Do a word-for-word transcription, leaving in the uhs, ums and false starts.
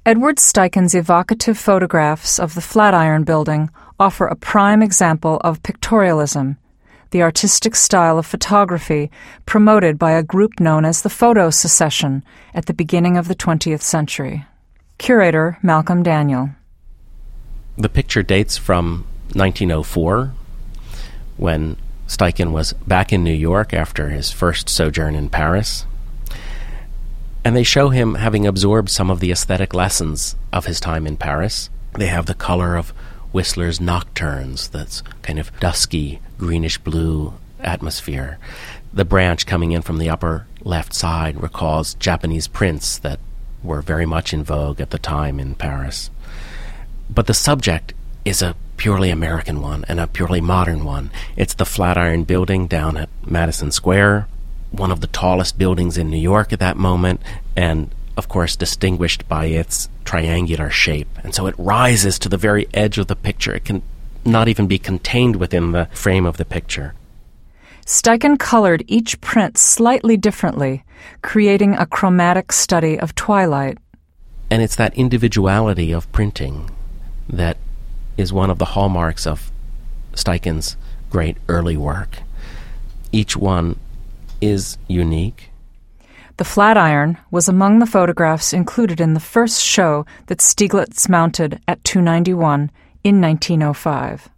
Edward Steichen's evocative photographs of the Flatiron Building offer a prime example of pictorialism, the artistic style of photography promoted by a group known as the Photo Secession at the beginning of the twentieth century. Curator Malcolm Daniel. The picture dates from nineteen oh four, when Steichen was back in New York after his first sojourn in Paris. And they show him having absorbed some of the aesthetic lessons of his time in Paris. They have the color of Whistler's Nocturnes, that's kind of dusky, greenish-blue atmosphere. The branch coming in from the upper left side recalls Japanese prints that were very much in vogue at the time in Paris. But the subject is a purely American one and a purely modern one. It's the Flatiron Building down at Madison Square, one of the tallest buildings in New York at that moment, and of course distinguished by its triangular shape. And so it rises to the very edge of the picture. It can not even be contained within the frame of the picture. Steichen colored each print slightly differently, creating a chromatic study of twilight. And it's that individuality of printing that is one of the hallmarks of Steichen's great early work. Each one is unique. The Flatiron was among the photographs included in the first show that Stieglitz mounted at two ninety-one in nineteen oh five.